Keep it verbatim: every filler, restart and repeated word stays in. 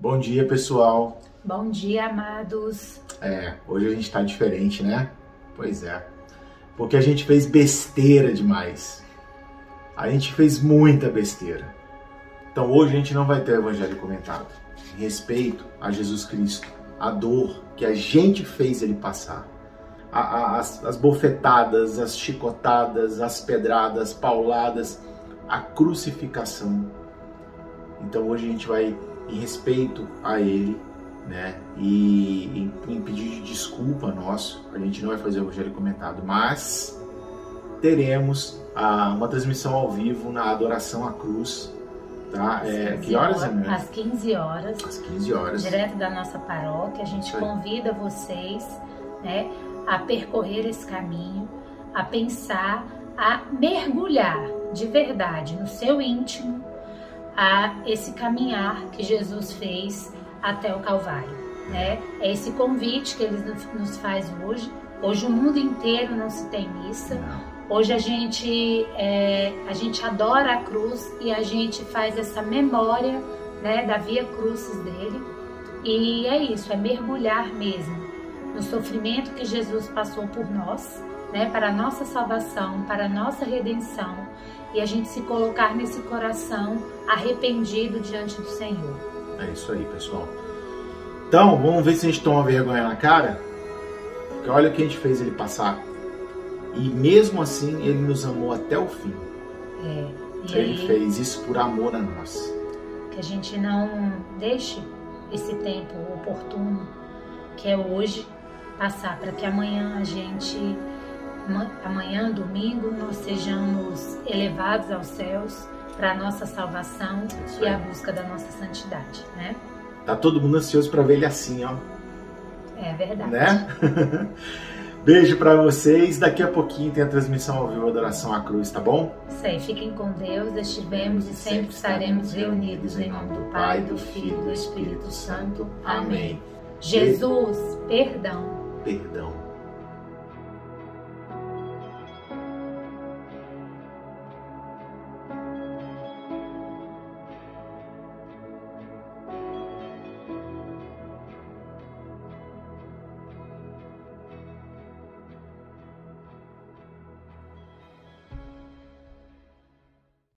Bom dia, pessoal. Bom dia, amados. É, hoje a gente tá diferente, né? Pois é. Porque a gente fez besteira demais. A gente fez muita besteira. Então hoje a gente não vai ter o evangelho comentado. Em respeito a Jesus Cristo, a dor que a gente fez ele passar. A, a, as, as bofetadas, as chicotadas, as pedradas, pauladas, a crucificação. Então hoje a gente vai, em respeito a ele, né, e em, em pedido de desculpa nosso, a gente não vai fazer o evangelho comentado, mas teremos a, uma transmissão ao vivo na adoração à cruz, tá? É, que horas, Amanda? Às quinze horas. Às quinze horas. Direto da nossa paróquia, a gente convida vocês, né, a percorrer esse caminho, a pensar, a mergulhar de verdade no seu íntimo, a esse caminhar que Jesus fez até o Calvário, né? É esse convite que ele nos faz hoje. Hoje o mundo inteiro não se tem missa. Hoje a gente, é, a gente adora a cruz e a gente faz essa memória, né, da Via Crucis dele. E é isso, é mergulhar mesmo no sofrimento que Jesus passou por nós, né, para a nossa salvação, para a nossa redenção, e a gente se colocar nesse coração arrependido diante do Senhor. É isso aí, pessoal. Então, vamos ver se a gente toma vergonha na cara. Porque olha o que a gente fez ele passar. E mesmo assim, ele nos amou até o fim. É, e ele aí, fez isso por amor a nós. Que a gente não deixe esse tempo oportuno, que é hoje, passar, para que amanhã a gente, amanhã, domingo, nós sejamos elevados aos céus para a nossa salvação e a busca da nossa santidade, né? Tá todo mundo ansioso para ver ele assim, ó. É verdade. Né? Beijo para vocês. Daqui a pouquinho tem a transmissão ao vivo Adoração à Cruz, tá bom? Isso aí. Fiquem com Deus. Estivemos e sempre estaremos reunidos em nome do Pai, do Filho e do Espírito Santo. Amém. Jesus, perdão. Perdão.